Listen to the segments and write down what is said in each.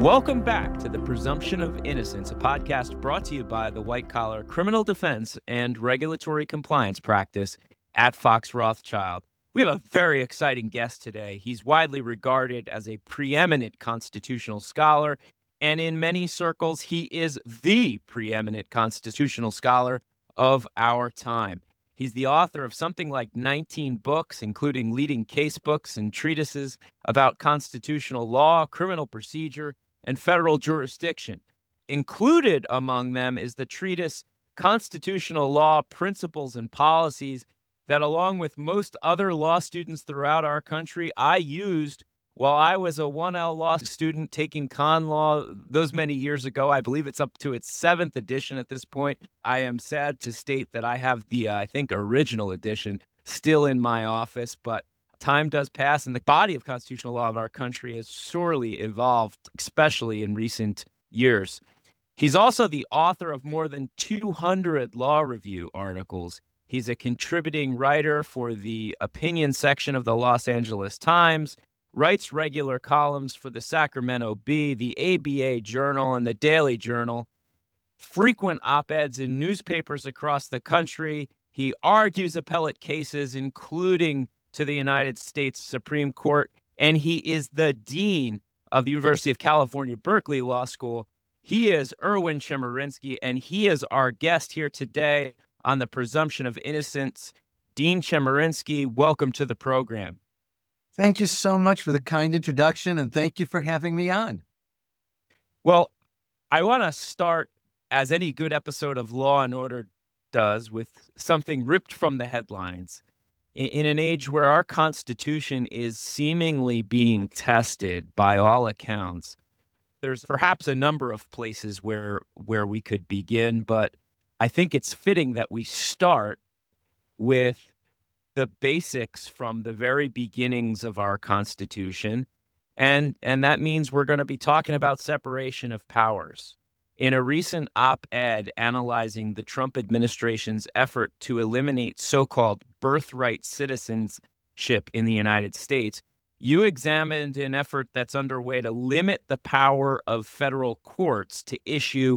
Welcome back to The Presumption of Innocence, a podcast brought to you by the White Collar Criminal Defense and Regulatory Compliance Practice at Fox Rothschild. We have a very exciting guest today. He's widely regarded as a preeminent constitutional scholar, and in many circles, he is the preeminent constitutional scholar of our time. He's the author of something like 19 books, including leading case books and treatises about constitutional law, criminal procedure, and federal jurisdiction. Included among them is the treatise Constitutional Law, Principles and Policies that, along with most other law students throughout our country, I used while I was a 1L law student taking con law those many years ago. I believe it's up to its 7th edition at this point. I am sad to state that I have the, original edition still in my office, but time does pass, and the body of constitutional law of our country has sorely evolved, especially in recent years. He's also the author of more than 200 law review articles. He's a contributing writer for the opinion section of the Los Angeles Times, writes regular columns for the Sacramento Bee, the ABA Journal, and the Daily Journal, frequent op-eds in newspapers across the country. He argues appellate cases, including to the United States Supreme Court, and he is the dean of the University of California, Berkeley Law School. He is Erwin Chemerinsky, and he is our guest here today on The Presumption of Innocence. Dean Chemerinsky, welcome to the program. Thank you so much for the kind introduction, and thank you for having me on. Well, I want to start, as any good episode of Law and Order does, with something ripped from the headlines. In an age where our Constitution is seemingly being tested by all accounts, there's perhaps a number of places where we could begin, but I think it's fitting that we start with the basics from the very beginnings of our Constitution, and that means we're going to be talking about separation of powers. In a recent op-ed analyzing the Trump administration's effort to eliminate so-called birthright citizenship in the United States, you examined an effort that's underway to limit the power of federal courts to issue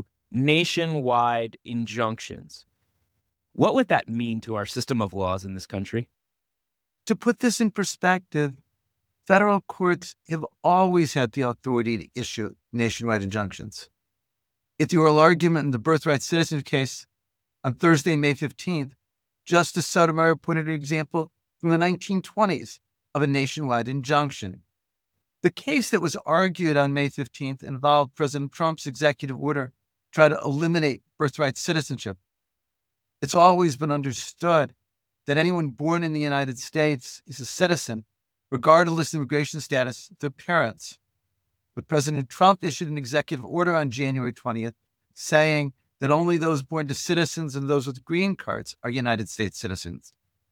nationwide injunctions. What would that mean to our system of laws in this country? To put this in perspective, federal courts have always had the authority to issue nationwide injunctions. At the oral argument in the birthright citizen case on Thursday, May 15th, Justice Sotomayor pointed an example from the 1920s of a nationwide injunction. The case that was argued on May 15th involved President Trump's executive order to try to eliminate birthright citizenship. It's always been understood that anyone born in the United States is a citizen, regardless of immigration status of their parents. But President Trump issued an executive order on January 20th saying that only those born to citizens and those with green cards are United States citizens.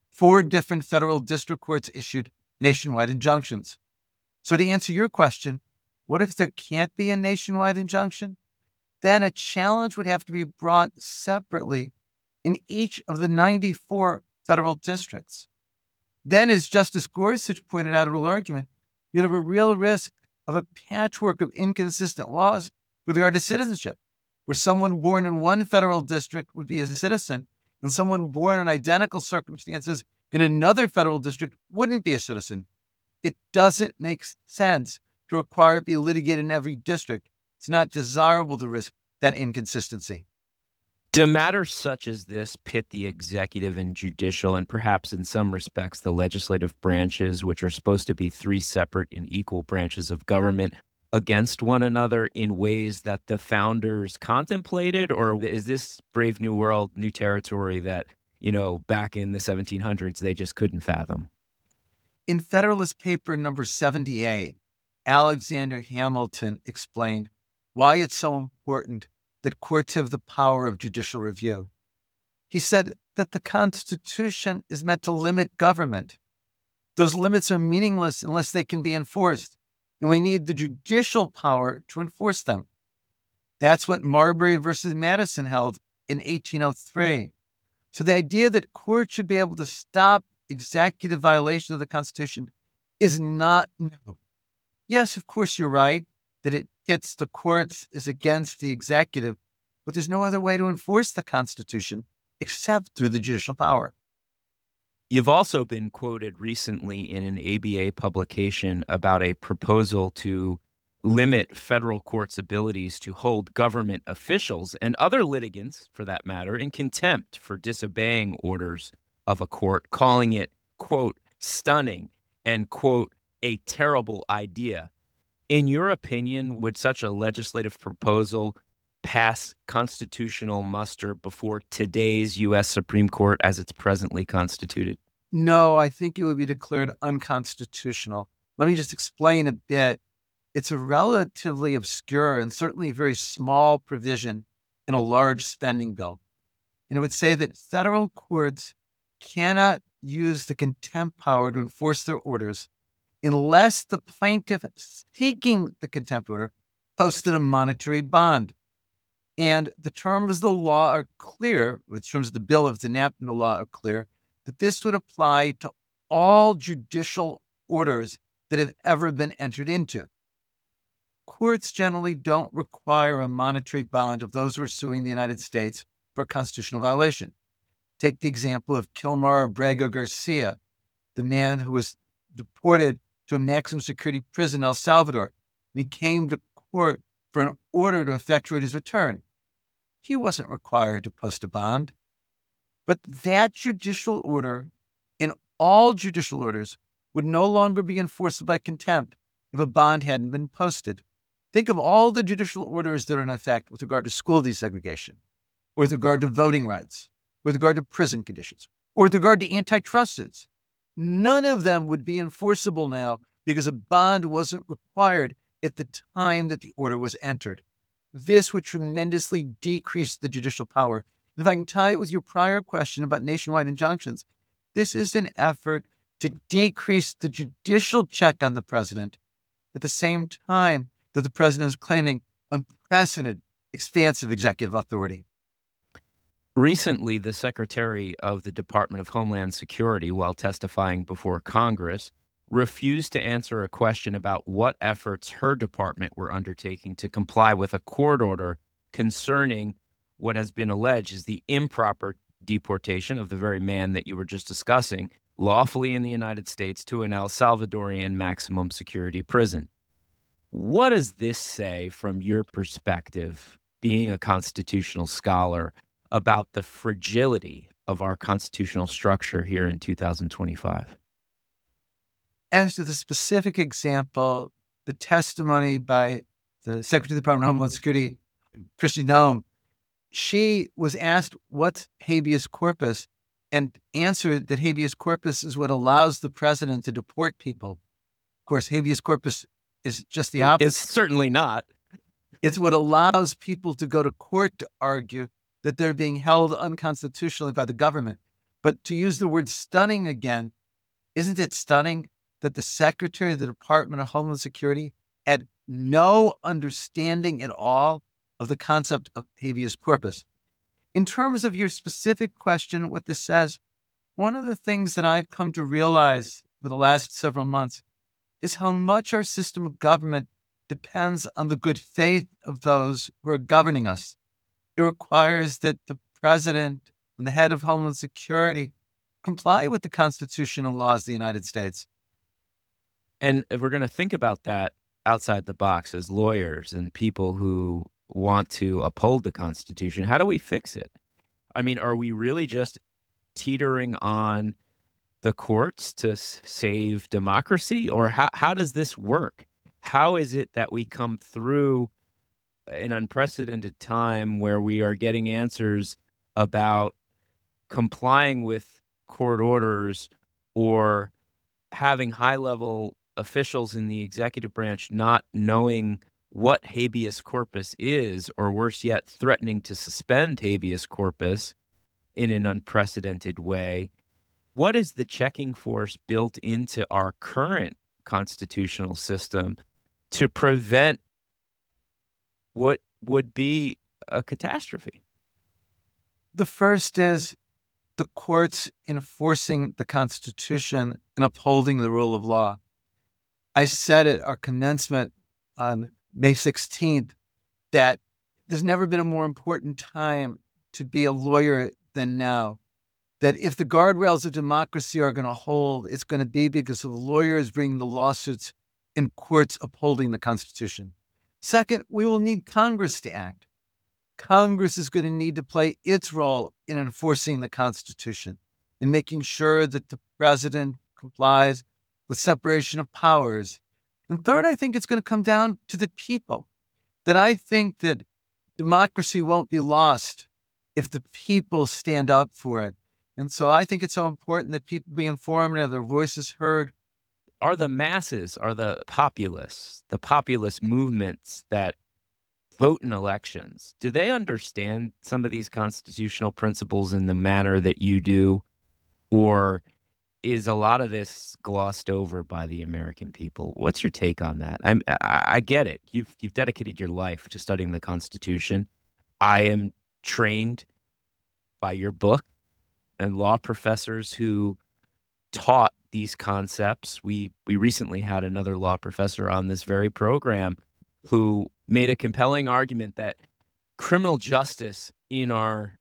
4 different federal district courts issued nationwide injunctions. So to answer your question, what if there can't be a nationwide injunction? Then a challenge would have to be brought separately in each of the 94 federal districts. Then, as Justice Gorsuch pointed out in oral argument, you'd have a real risk of a patchwork of inconsistent laws with regard to citizenship, where someone born in one federal district would be a citizen, and someone born in identical circumstances in another federal district wouldn't be a citizen. It doesn't make sense to require it be litigated in every district. It's not desirable to risk that inconsistency. Do matters such as this pit the executive and judicial, and perhaps in some respects the legislative branches, which are supposed to be 3 separate and equal branches of government, against one another in ways that the founders contemplated? Or is this brave new world, new territory that, back in the 1700s, they just couldn't fathom? In Federalist Paper number 78, Alexander Hamilton explained why it's so important that courts have the power of judicial review. He said that the Constitution is meant to limit government. Those limits are meaningless unless they can be enforced, and we need the judicial power to enforce them. That's what Marbury versus Madison held in 1803. So the idea that courts should be able to stop executive violation of the Constitution is not new. Yes, of course, you're right that it hits the courts is against the executive, but there's no other way to enforce the Constitution except through the judicial power. You've also been quoted recently in an ABA publication about a proposal to limit federal courts' abilities to hold government officials and other litigants, for that matter, in contempt for disobeying orders of a court, calling it, quote, stunning and, quote, a terrible idea. In your opinion, would such a legislative proposal pass constitutional muster before today's U.S. Supreme Court as it's presently constituted? No, I think it would be declared unconstitutional. Let me just explain a bit. It's a relatively obscure and certainly very small provision in a large spending bill. And it would say that federal courts cannot use the contempt power to enforce their orders unless the plaintiff seeking the contempt order posted a monetary bond. And the terms of the law are clear, the terms of the bill of the NAP and the law are clear, that this would apply to all judicial orders that have ever been entered into. Courts generally don't require a monetary bond of those who are suing the United States for a constitutional violation. Take the example of Kilmar Abrego Garcia, the man who was deported to a maximum security prison in El Salvador. And he came to court for an order to effectuate his return. He wasn't required to post a bond. But that judicial order, in all judicial orders, would no longer be enforceable by contempt if a bond hadn't been posted. Think of all the judicial orders that are in effect with regard to school desegregation, with regard to voting rights, with regard to prison conditions, or with regard to antitrust suits. None of them would be enforceable now because a bond wasn't required at the time that the order was entered. This would tremendously decrease the judicial power. If I can tie it with your prior question about nationwide injunctions, this is an effort to decrease the judicial check on the president at the same time that the president is claiming unprecedented, expansive executive authority. Recently, the Secretary of the Department of Homeland Security, while testifying before Congress, refused to answer a question about what efforts her department were undertaking to comply with a court order concerning what has been alleged is the improper deportation of the very man that you were just discussing lawfully in the United States to an El Salvadorian maximum security prison. What does this say from your perspective, being a constitutional scholar, about the fragility of our constitutional structure here in 2025? As to the specific example, the testimony by the Secretary of the Department of Homeland Security, Kristi Noem, she was asked what's habeas corpus and answered that habeas corpus is what allows the president to deport people. Of course, habeas corpus is just the opposite. It's certainly not. It's what allows people to go to court to argue that they're being held unconstitutionally by the government. But to use the word stunning again, isn't it stunning that the Secretary of the Department of Homeland Security had no understanding at all of the concept of habeas corpus? In terms of your specific question, what this says, one of the things that I've come to realize for the last several months is how much our system of government depends on the good faith of those who are governing us. It requires that the president and the head of Homeland Security comply with the constitutional laws of the United States. And if we're going to think about that outside the box as lawyers and people who want to uphold the Constitution, how do we fix it? I mean, are we really just teetering on the courts to save democracy? Or how does this work? How is it that we come through an unprecedented time where we are getting answers about complying with court orders or having high-level officials in the executive branch not knowing what habeas corpus is, or worse yet, threatening to suspend habeas corpus in an unprecedented way? What is the checking force built into our current constitutional system to prevent what would be a catastrophe? The first is the courts enforcing the Constitution and upholding the rule of law. I said at our commencement on May 16th, that there's never been a more important time to be a lawyer than now. That if the guardrails of democracy are going to hold, it's going to be because of the lawyers bringing the lawsuits and courts upholding the Constitution. Second, we will need Congress to act. Congress is going to need to play its role in enforcing the Constitution and making sure that the president complies with separation of powers. And third, I think it's going to come down to the people. That I think that democracy won't be lost if the people stand up for it. And so I think it's so important that people be informed and have their voices heard. Are the masses, are the populace movements that vote in elections, do they understand some of these constitutional principles in the manner that you do? Or is a lot of this glossed over by the American people? What's your take on that? I get it. You've dedicated your life to studying the Constitution. I am trained by your book and law professors who taught these concepts. We recently had another law professor on this very program who made a compelling argument that criminal justice in our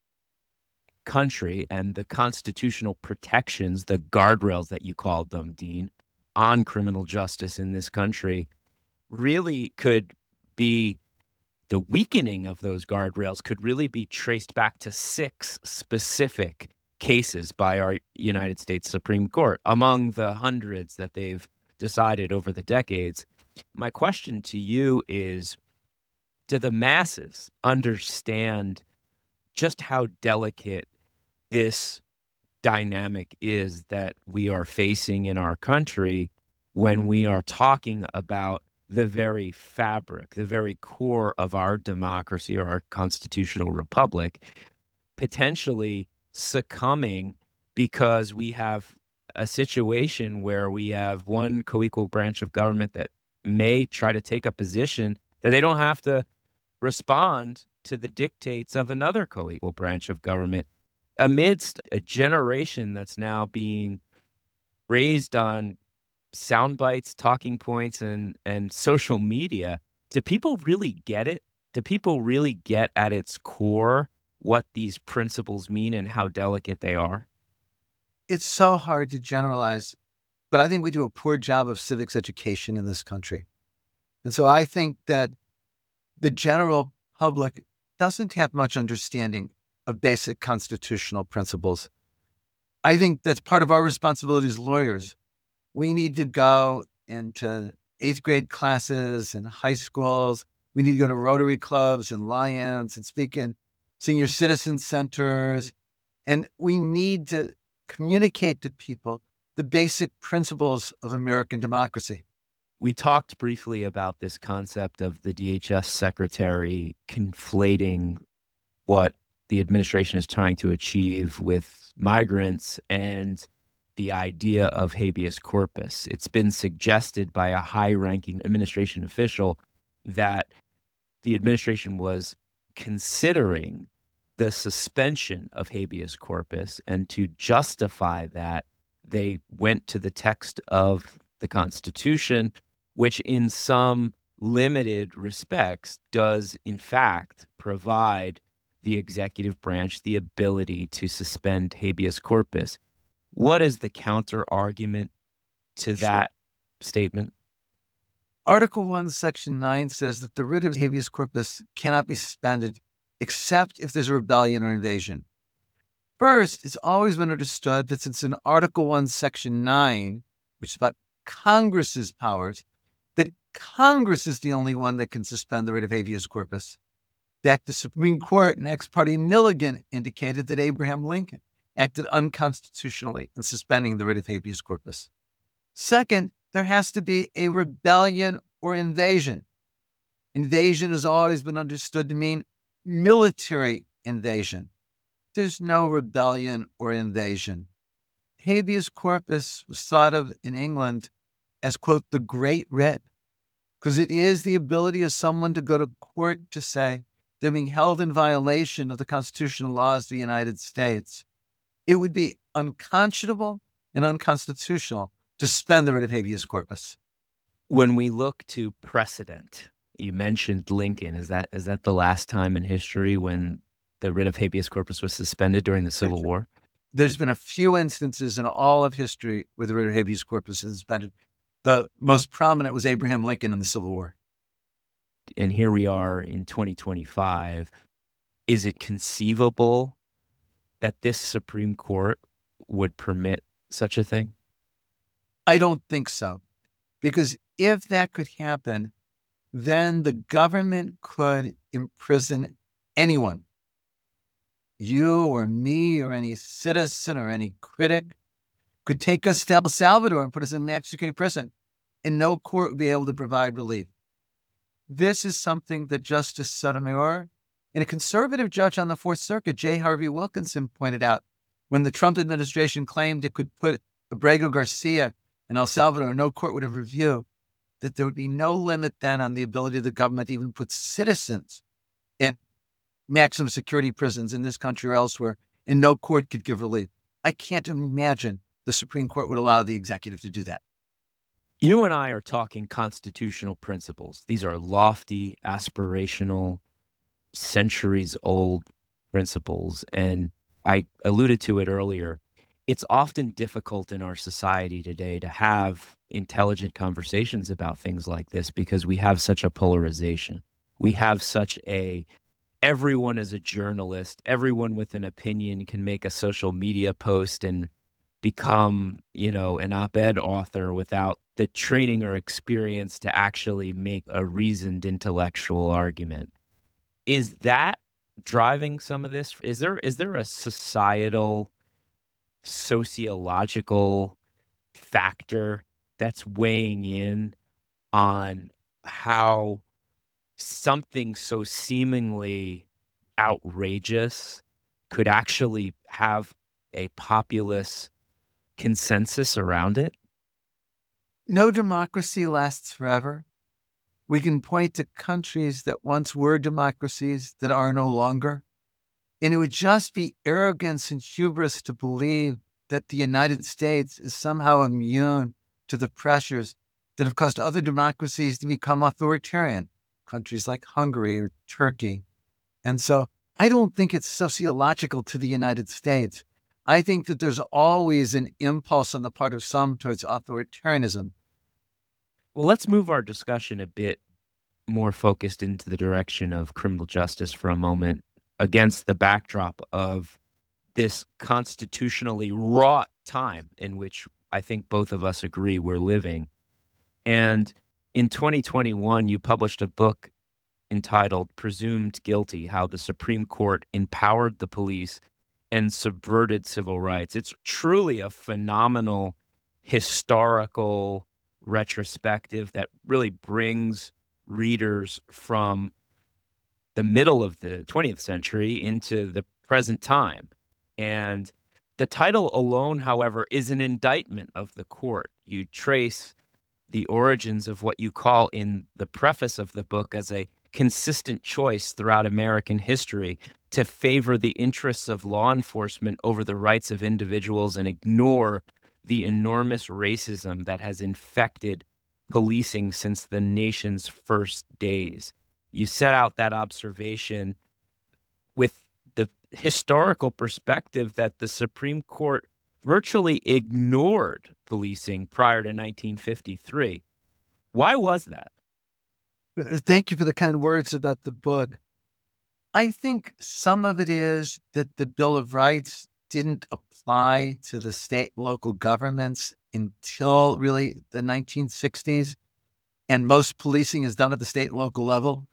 country and the constitutional protections, the guardrails that you called them, Dean, on criminal justice in this country really could be, the weakening of those guardrails could really be traced back to 6 specific cases by our United States Supreme Court among the hundreds that they've decided over the decades. My question to you is, do the masses understand just how delicate this dynamic is that we are facing in our country when we are talking about the very fabric, the very core of our democracy or our constitutional republic, potentially succumbing because we have a situation where we have one co-equal branch of government that may try to take a position that they don't have to respond to the dictates of another co-equal branch of government amidst a generation that's now being raised on sound bites, talking points, and social media. Do people really get it? Do people really get at its core what these principles mean and how delicate they are? It's so hard to generalize, but I think we do a poor job of civics education in this country. And so I think that the general public doesn't have much understanding of basic constitutional principles. I think that's part of our responsibility as lawyers. We need to go into 8th grade classes and high schools. We need to go to Rotary clubs and Lions and speak in senior citizen centers. And we need to communicate to people the basic principles of American democracy. We talked briefly about this concept of the DHS secretary conflating what the administration is trying to achieve with migrants and the idea of habeas corpus. It's been suggested by a high-ranking administration official that the administration was considering the suspension of habeas corpus, and to justify that, they went to the text of the Constitution, which in some limited respects does, in fact, provide the executive branch the ability to suspend habeas corpus. What is the counter argument to that statement? Article 1, Section 9 says that the writ of habeas corpus cannot be suspended except if there's a rebellion or invasion. First, it's always been understood that since in Article 1, Section 9, which is about Congress's powers, that Congress is the only one that can suspend the writ of habeas corpus. That the Supreme Court in Ex parte Milligan indicated that Abraham Lincoln acted unconstitutionally in suspending the writ of habeas corpus. Second, there has to be a rebellion or invasion. Invasion has always been understood to mean military invasion. There's no rebellion or invasion. Habeas corpus was thought of in England as, quote, the great writ, because it is the ability of someone to go to court to say they're being held in violation of the constitutional laws of the United States. It would be unconscionable and unconstitutional to suspend the writ of habeas corpus. When we look to precedent, You mentioned Lincoln. Is that the last time in history when the writ of habeas corpus was suspended during the Civil War? There's been a few instances in all of history where the writ of habeas corpus is suspended. The most prominent was Abraham Lincoln in the Civil War. And here we are in 2025. Is it conceivable that this Supreme Court would permit such a thing? I don't think so. Because if that could happen, then the government could imprison anyone. You or me or any citizen or any critic could take us to El Salvador and put us in maximum security prison, and no court would be able to provide relief. This is something that Justice Sotomayor and a conservative judge on the Fourth Circuit, J. Harvey Wilkinson, pointed out when the Trump administration claimed it could put Abrego Garcia in El Salvador, no court would have reviewed, that there would be no limit then on the ability of the government to even put citizens in maximum security prisons in this country or elsewhere, and no court could give relief. I can't imagine the Supreme Court would allow the executive to do that. You and I are talking constitutional principles. These are lofty, aspirational, centuries-old principles. And I alluded to it earlier. It's often difficult in our society today to have intelligent conversations about things like this because we have such a polarization. We have such a everyone is a journalist. Everyone with an opinion can make a social media post and become, an op-ed author without the training or experience to actually make a reasoned intellectual argument. Is that driving some of this? Is there a societal, sociological factor that's weighing in on how something so seemingly outrageous could actually have a populace consensus around it? No democracy lasts forever. We can point to countries that once were democracies that are no longer. And it would just be arrogance and hubris to believe that the United States is somehow immune to the pressures that have caused other democracies to become authoritarian, countries like Hungary or Turkey. And so I don't think it's sociological to the United States. I think that there's always an impulse on the part of some towards authoritarianism. Well, let's move our discussion a bit more focused into the direction of criminal justice for a moment against the backdrop of this constitutionally wrought time in which I think both of us agree we're living. And in 2021, you published a book entitled Presumed Guilty: How the Supreme Court Empowered the Police and Subverted Civil Rights. It's truly a phenomenal historical retrospective that really brings readers from the middle of the 20th century into the present time. And the title alone, however, is an indictment of the court. You trace the origins of what you call in the preface of the book as a consistent choice throughout American history to favor the interests of law enforcement over the rights of individuals and ignore the enormous racism that has infected policing since the nation's first days. You set out that observation with the historical perspective that the Supreme Court virtually ignored policing prior to 1953. Why was that? Thank you for the kind words about the book. I think some of it is that the Bill of Rights didn't apply to the state and local governments until really the 1960s, and most policing is done at the state and local level.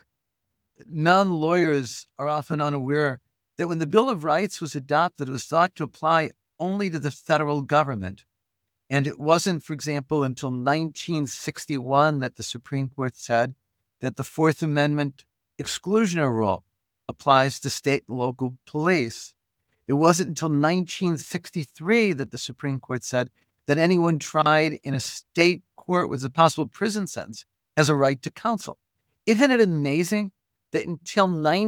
Non-lawyers are often unaware that when the Bill of Rights was adopted, it was thought to apply only to the federal government. And it wasn't, for example, until 1961 that the Supreme Court said that the Fourth Amendment exclusionary rule applies to state and local police. It wasn't until 1963 that the Supreme Court said that anyone tried in a state court with a possible prison sentence has a right to counsel. Isn't it amazing that until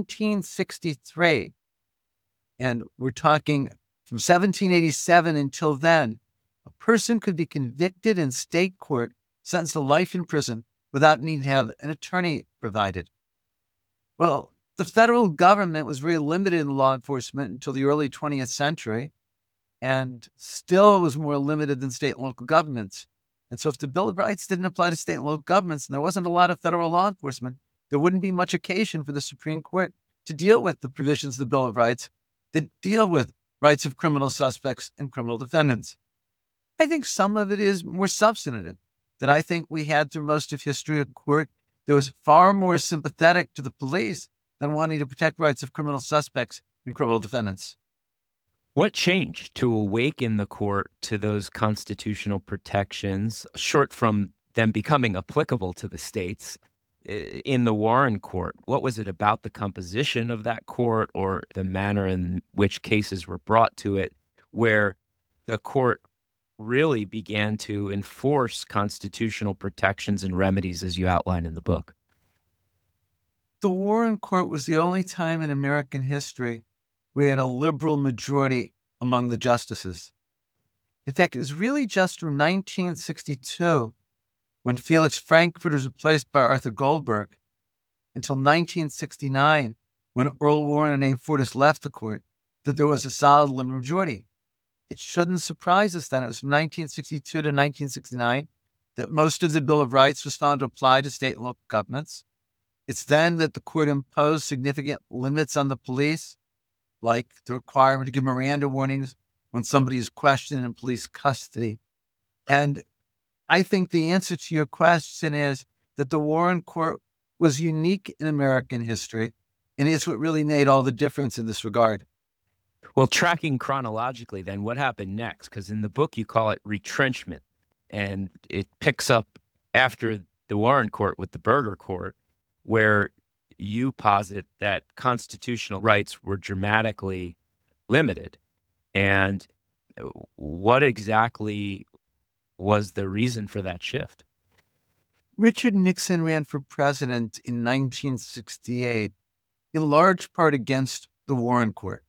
1963, and we're talking from 1787 until then, a person could be convicted in state court, sentenced to life in prison, without needing to have an attorney provided. Well, the federal government was very limited in law enforcement until the early 20th century, and still was more limited than state and local governments. And so if the Bill of Rights didn't apply to state and local governments, and there wasn't a lot of federal law enforcement, there wouldn't be much occasion for the Supreme Court to deal with the provisions of the Bill of Rights that deal with rights of criminal suspects and criminal defendants. I think some of it is more substantive, that I think we had through most of history a court that was far more sympathetic to the police than wanting to protect rights of criminal suspects and criminal defendants. What changed to awaken the court to those constitutional protections, short from them becoming applicable to the states, in the Warren Court? What was it about the composition of that court or the manner in which cases were brought to it where the court really began to enforce constitutional protections and remedies as you outline in the book? The Warren Court was the only time in American history we had a liberal majority among the justices. In fact, it was really just from 1962, when Felix Frankfurter was replaced by Arthur Goldberg, until 1969, when Earl Warren and Abe Fortas left the court, that there was a solid liberal majority. It shouldn't surprise us then. It was from 1962 to 1969 that most of the Bill of Rights was found to apply to state and local governments. It's then that the court imposed significant limits on the police, like the requirement to give Miranda warnings when somebody is questioned in police custody. And I think the answer to your question is that the Warren Court was unique in American history, and it's what really made all the difference in this regard. Well, tracking chronologically, then, what happened next? Because in the book, you call it retrenchment, and it picks up after the Warren Court with the Burger Court, where you posit that constitutional rights were dramatically limited. And what exactly was the reason for that shift? Richard Nixon ran for president in 1968, in large part against the Warren Court.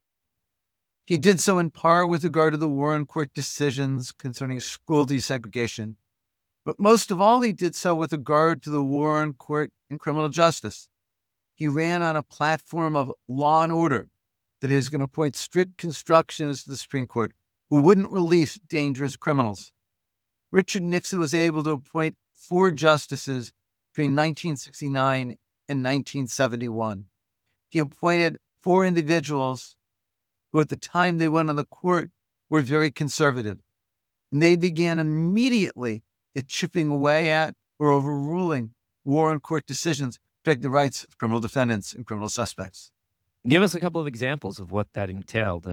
He did so in part with regard to the Warren Court decisions concerning school desegregation, but most of all, he did so with regard to the Warren Court in criminal justice. He ran on a platform of law and order, that is going to appoint strict constructions to the Supreme Court who wouldn't release dangerous criminals. Richard Nixon was able to appoint 4 justices between 1969 and 1971. He appointed 4 individuals who at the time they went on the court were very conservative. And they began immediately at chipping away at or overruling Warren Court decisions to protect the rights of criminal defendants and criminal suspects. Give us a couple of examples of what that entailed.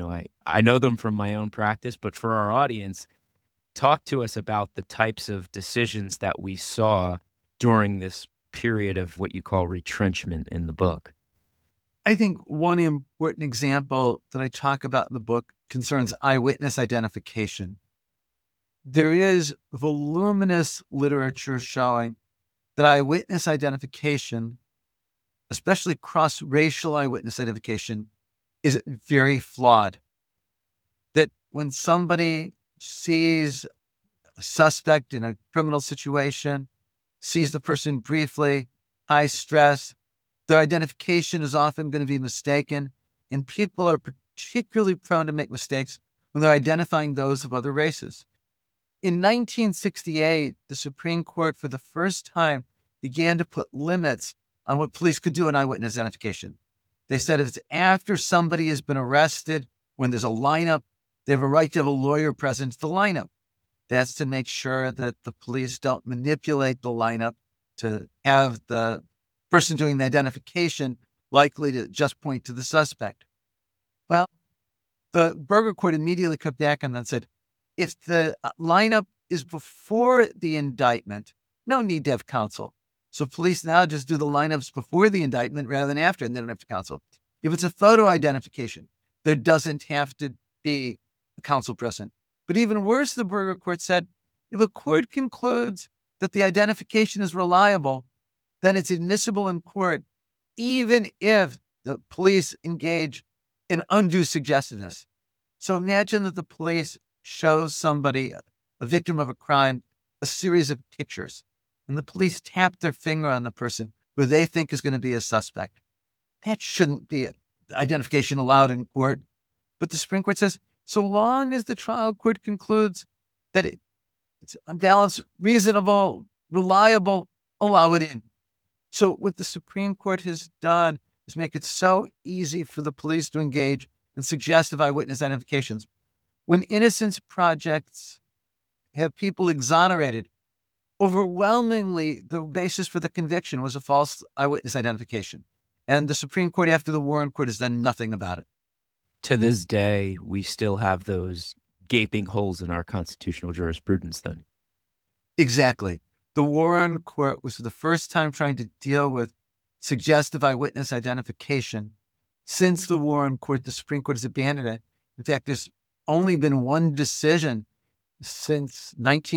I know them from my own practice, but for our audience, talk to us about the types of decisions that we saw during this period of what you call retrenchment in the book. I think one important example that I talk about in the book concerns eyewitness identification. There is voluminous literature showing that eyewitness identification, especially cross-racial eyewitness identification, is very flawed. That when somebody sees a suspect in a criminal situation, sees the person briefly, high stress, their identification is often going to be mistaken, and people are particularly prone to make mistakes when they're identifying those of other races. In 1968, the Supreme Court, for the first time, began to put limits on what police could do in eyewitness identification. They said if it's after somebody has been arrested, when there's a lineup, they have a right to have a lawyer present at the lineup. That's to make sure that the police don't manipulate the lineup to have the person doing the identification likely to just point to the suspect. Well, the Burger Court immediately cut back on that and said, if the lineup is before the indictment, no need to have counsel. So police now just do the lineups before the indictment rather than after, and they don't have to counsel. If it's a photo identification, there doesn't have to be a counsel present. But even worse, the Burger Court said, if a court concludes that the identification is reliable, then it's admissible in court, even if the police engage in undue suggestiveness. So imagine that the police shows somebody, a victim of a crime, a series of pictures. and the police tap their finger on the person who they think is going to be a suspect. That shouldn't be identification allowed in court. But the Supreme Court says, so long as the trial court concludes that it's on balance reasonable, reliable, allow it in. So what the Supreme Court has done is make it so easy for the police to engage in suggestive eyewitness identifications. When innocence projects have people exonerated, overwhelmingly the basis for the conviction was a false eyewitness identification. And the Supreme Court after the Warren Court has done nothing about it. To this day, we still have those gaping holes in our constitutional jurisprudence then. Exactly. The Warren Court was for the first time trying to deal with suggestive eyewitness identification. Since the Warren Court, the Supreme Court has abandoned it. In fact, there's only been one decision since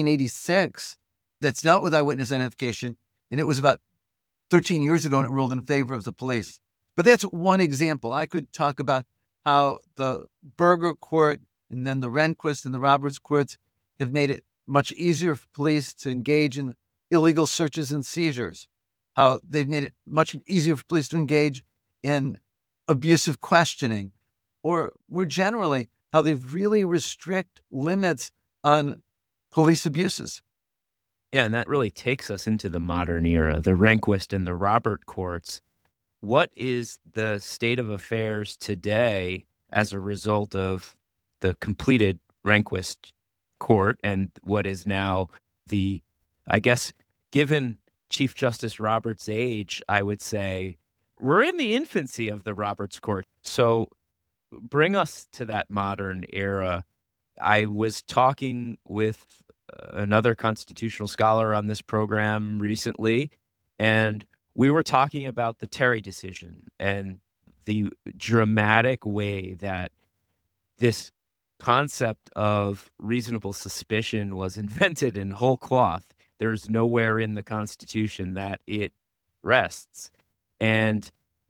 1986 that's dealt with eyewitness identification, and it was about 13 years ago, and it ruled in favor of the police. But that's one example. I could talk about how the Burger Court and then the Rehnquist and the Roberts courts have made it much easier for police to engage in illegal searches and seizures, how they've made it much easier for police to engage in abusive questioning, or more generally, how they've really restrict limits on police abuses. Yeah, and that really takes us into the modern era, the Rehnquist and the Robert courts. What is the state of affairs today as a result of the completed Rehnquist court and what is now the, I guess, given Chief Justice Roberts' age, I would say we're in the infancy of the Roberts court. So bring us to that modern era. I was talking with another constitutional scholar on this program recently, and we were talking about the Terry decision and the dramatic way that this concept of reasonable suspicion was invented in whole cloth. There's nowhere in the Constitution that it rests. And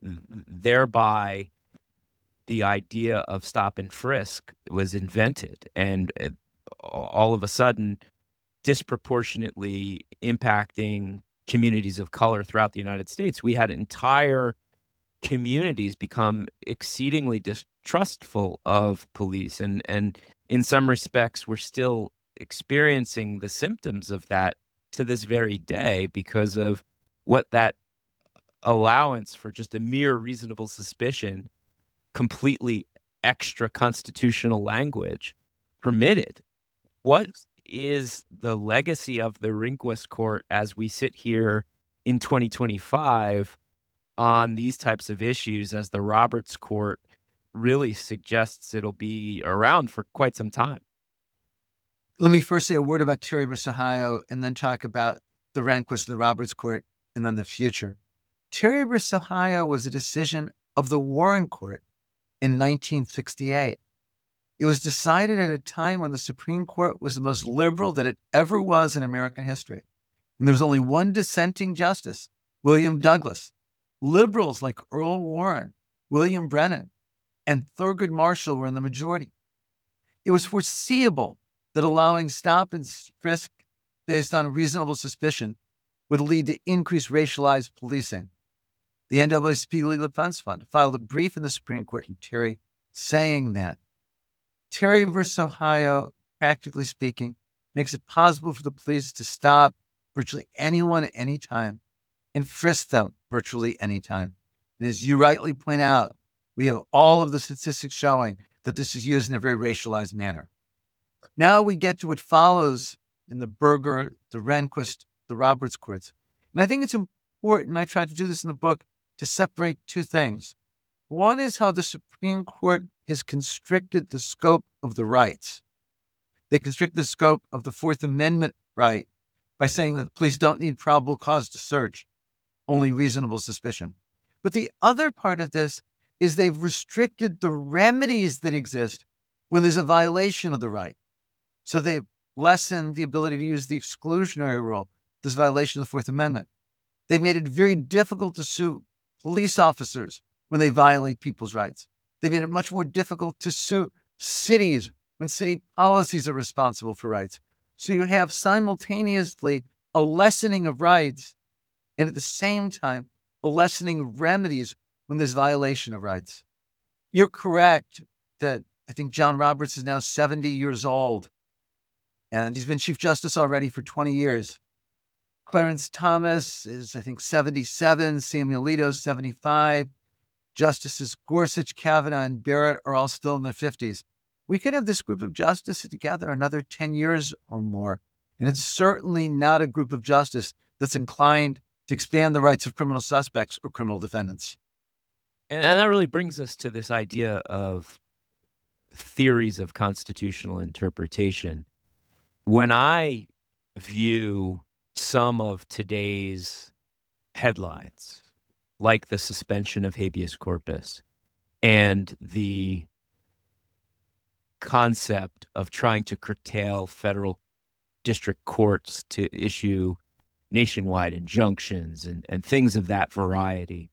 thereby, the idea of stop and frisk was invented. And all of a sudden, disproportionately impacting communities of color throughout the United States. We had entire communities become exceedingly distrustful of police. And in some respects, we're still experiencing the symptoms of that to this very day because of what that allowance for just a mere reasonable suspicion, completely extra constitutional language permitted. What is the legacy of the Rehnquist court as we sit here in 2025 on these types of issues, as the Roberts court really suggests it'll be around for quite some time? Let me first say a word about Terry versus Ohio and then talk about the Rehnquist, the Roberts court, and then the future. Terry versus Ohio was a decision of the Warren Court in 1968. It was decided at a time when the Supreme Court was the most liberal that it ever was in American history. And there was only one dissenting justice, William Douglas. Liberals like Earl Warren, William Brennan, and Thurgood Marshall were in the majority. It was foreseeable that allowing stop and frisk based on reasonable suspicion would lead to increased racialized policing. The NAACP Legal Defense Fund filed a brief in the Supreme Court in Terry saying that Terry versus Ohio, practically speaking, makes it possible for the police to stop virtually anyone at any time and frisk them virtually any time. And as you rightly point out, we have all of the statistics showing that this is used in a very racialized manner. Now we get to what follows in the Burger, the Rehnquist, the Roberts courts. And I think it's important, and I tried to do this in the book, to separate two things. One is how the Supreme Court has constricted the scope of the rights. They constrict the scope of the Fourth Amendment right by saying that the police don't need probable cause to search, only reasonable suspicion. But the other part of this is they've restricted the remedies that exist when there's a violation of the right. So they've lessened the ability to use the exclusionary rule, this violation of the Fourth Amendment. They've made it very difficult to sue police officers when they violate people's rights. They made it much more difficult to sue cities when city policies are responsible for rights. So you have simultaneously a lessening of rights, and at the same time, a lessening of remedies when there's violation of rights. You're correct that I think John Roberts is now 70 years old, and he's been Chief Justice already for 20 years. Clarence Thomas is, I think, 77, Samuel Alito, 75. Justices Gorsuch, Kavanaugh, and Barrett are all still in their 50s. We could have this group of justices together another 10 years or more. And it's certainly not a group of justice that's inclined to expand the rights of criminal suspects or criminal defendants. And that really brings us to this idea of theories of constitutional interpretation. When I view some of today's headlines, like the suspension of habeas corpus and the concept of trying to curtail federal district courts to issue nationwide injunctions and things of that variety,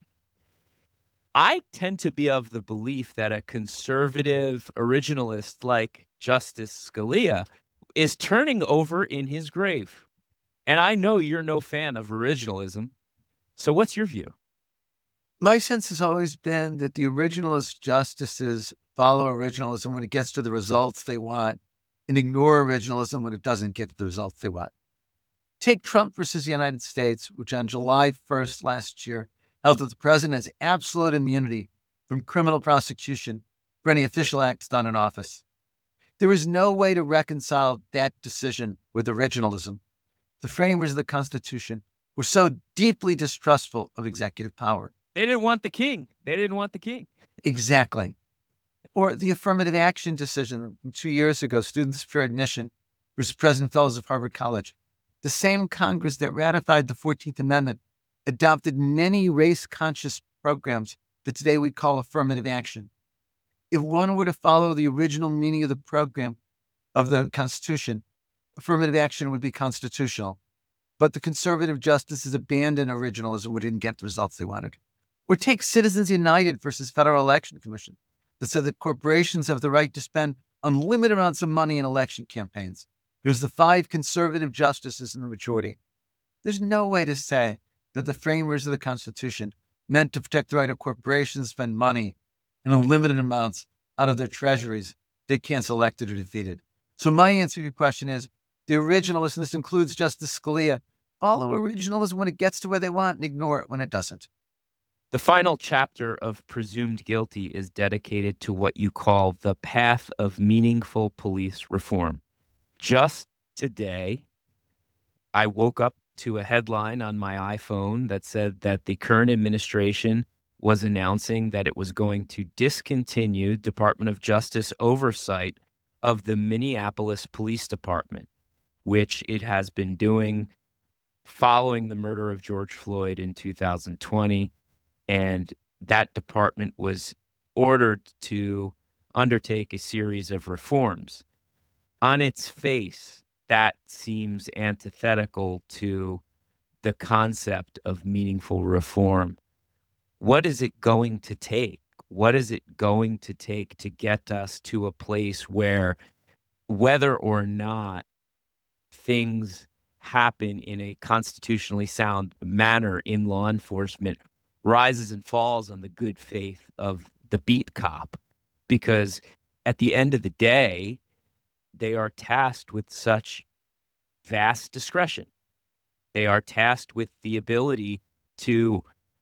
I tend to be of the belief that a conservative originalist like Justice Scalia is turning over in his grave. And I know you're no fan of originalism. So what's your view? My sense has always been that the originalist justices follow originalism when it gets to the results they want and ignore originalism when it doesn't get to the results they want. Take Trump versus the United States, which on July 1st last year held that the president has absolute immunity from criminal prosecution for any official acts done in office. There is no way to reconcile that decision with originalism. The framers of the Constitution were so deeply distrustful of executive power. They didn't want the king. They didn't want the king. Exactly. Or the affirmative action decision from 2 years ago, Students for Admission versus President Fellows of Harvard College. The same Congress that ratified the 14th Amendment adopted many race-conscious programs that today we call affirmative action. If one were to follow the original meaning of the program of the Constitution, affirmative action would be constitutional. But the conservative justices abandoned originalism when they didn't get the results they wanted. Or take Citizens United versus Federal Election Commission that said that corporations have the right to spend unlimited amounts of money in election campaigns. There's the 5 conservative justices in the majority. There's no way to say that the framers of the Constitution meant to protect the right of corporations to spend money in unlimited amounts out of their treasuries they can't elected or defeated. So my answer to your question is the originalists, and this includes Justice Scalia, follow originalism when it gets to where they want and ignore it when it doesn't. The final chapter of Presumed Guilty is dedicated to what you call the path of meaningful police reform. Just today, I woke up to a headline on my iPhone that said that the current administration was announcing that it was going to discontinue Department of Justice oversight of the Minneapolis Police Department, which it has been doing following the murder of George Floyd in 2020. And that department was ordered to undertake a series of reforms. On its face, that seems antithetical to the concept of meaningful reform. What is it going to take? What is it going to take to get us to a place where, whether or not things happen in a constitutionally sound manner in law enforcement, rises and falls on the good faith of the beat cop? Because at the end of the day, they are tasked with such vast discretion. They are tasked with the ability to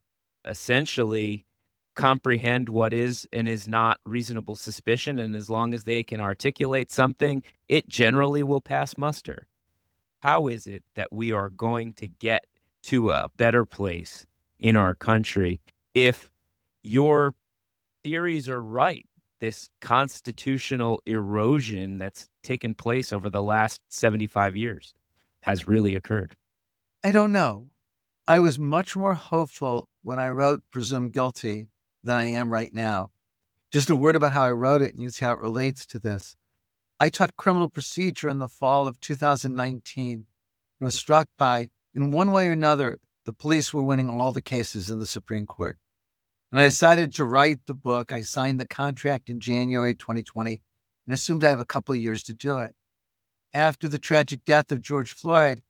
essentially comprehend what is and is not reasonable suspicion. And as long as they can articulate something, it generally will pass muster. How is it that we are going to get to a better place in our country if your theories are right? This constitutional erosion that's taken place over the last 75 years has really occurred. I don't know. I was much more hopeful when I wrote Presumed Guilty than I am right now. Just a word about how I wrote it and use how it relates to this. I taught criminal procedure in the fall of 2019 and was struck by, in one way or another, the police were winning all the cases in the Supreme Court. And I decided to write the book. I signed the contract in January 2020 and assumed I have a couple of years to do it. After the tragic death of George Floyd,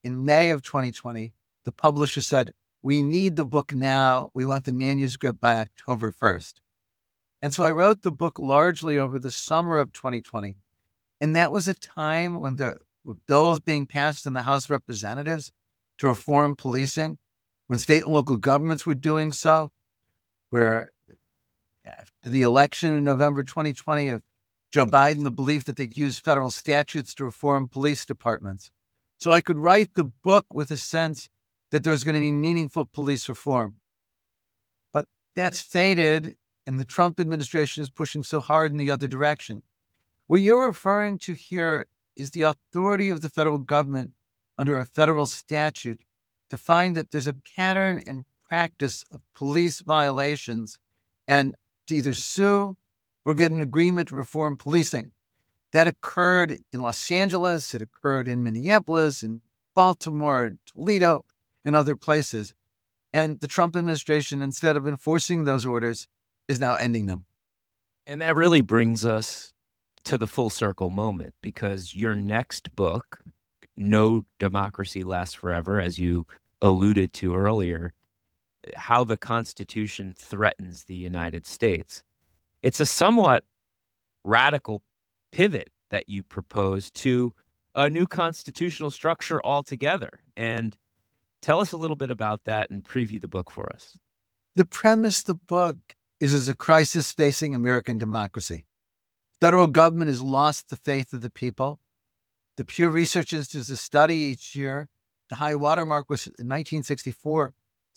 in May of 2020, the publisher said, we need the book now. We want the manuscript by October 1st. And so I wrote the book largely over the summer of 2020. And that was a time when there were bills being passed in the House of Representatives to reform policing, when state and local governments were doing so, where after the election in November 2020 of Joe Biden, the belief that they'd use federal statutes to reform police departments. So I could write the book with a sense that there was going to be meaningful police reform. But that's faded, and the Trump administration is pushing so hard in the other direction. What you're referring to here is the authority of the federal government under a federal statute to find that there's a pattern and practice of police violations and to either sue or get an agreement to reform policing. That occurred in Los Angeles, it occurred in Minneapolis, in Baltimore, Toledo, and other places. And the Trump administration, instead of enforcing those orders, is now ending them. And that really brings us to the full circle moment, because your next book, No Democracy Lasts Forever, as you alluded to earlier, how the Constitution threatens the United States. It's a somewhat radical pivot that you propose to a new constitutional structure altogether. And tell us a little bit about that and preview the book for us. The premise of the book is a crisis facing American democracy. Federal government has lost the faith of the people. The Pew Research Institute does a study each year. The high watermark was in 1964,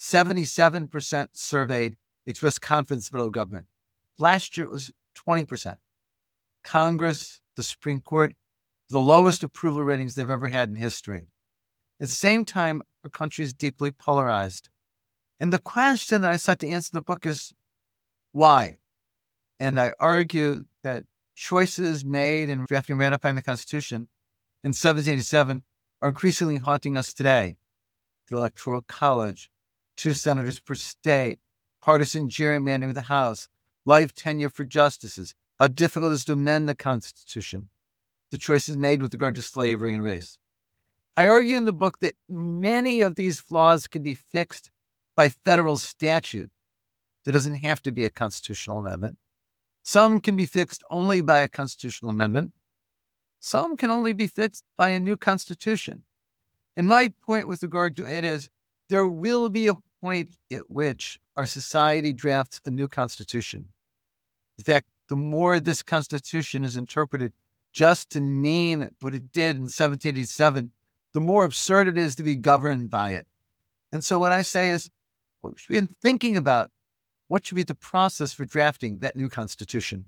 77% surveyed expressed confidence in federal government. Last year, it was 20%. Congress, the Supreme Court, the lowest approval ratings they've ever had in history. At the same time, our country is deeply polarized. And the question that I sought to answer in the book is, why? And I argue that choices made in drafting and ratifying the Constitution in 1787 are increasingly haunting us today. The Electoral College, 2 senators per state, partisan gerrymandering of the House, life tenure for justices, how difficult it is to amend the Constitution, the choices made with regard to slavery and race. I argue in the book that many of these flaws can be fixed by federal statute. There doesn't have to be a constitutional amendment. Some can be fixed only by a constitutional amendment. Some can only be fixed by a new constitution. And my point with regard to it is there will be a point at which our society drafts a new constitution. In fact, the more this constitution is interpreted just to mean what it did in 1787, the more absurd it is to be governed by it. And so what I say is, we should be thinking about what should be the process for drafting that new constitution.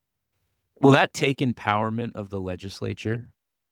Will that take empowerment of the legislature?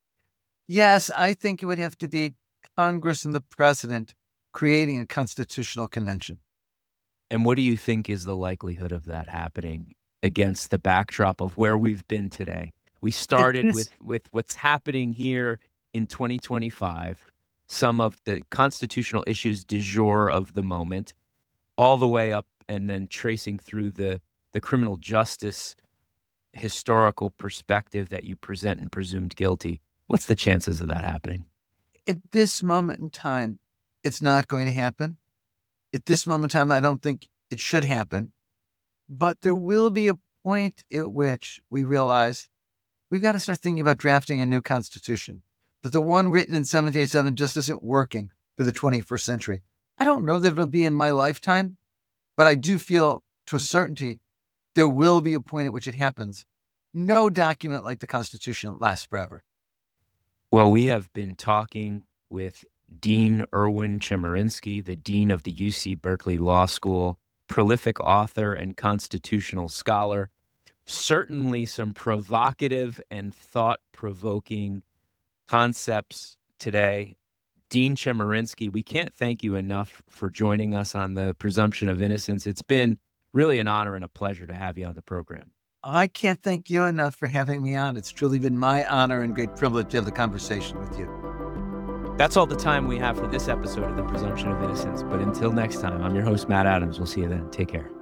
Yes, I think it would have to be Congress and the president creating a constitutional convention. And what do you think is the likelihood of that happening against the backdrop of where we've been today? We started with what's happening here in 2025, some of the constitutional issues du jour of the moment, all the way up and then tracing through the criminal justice historical perspective that you present in Presumed Guilty. What's the chances of that happening? At this moment in time, it's not going to happen. At this moment in time, I don't think it should happen. But there will be a point at which we realize we've got to start thinking about drafting a new constitution. That the one written in 1787 just isn't working for the 21st century. I don't know that it'll be in my lifetime, but I do feel to a certainty there will be a point at which it happens. No document like the Constitution lasts forever. Well, we have been talking with Dean Erwin Chemerinsky, the Dean of the UC Berkeley Law School, prolific author and constitutional scholar. Certainly some provocative and thought-provoking concepts today. Dean Chemerinsky, we can't thank you enough for joining us on the Presumption of Innocence. It's been really an honor and a pleasure to have you on the program. I can't thank you enough for having me on. It's truly been my honor and great privilege to have the conversation with you. That's all the time we have for this episode of the Presumption of Innocence. But until next time, I'm your host, Matt Adams. We'll see you then. Take care.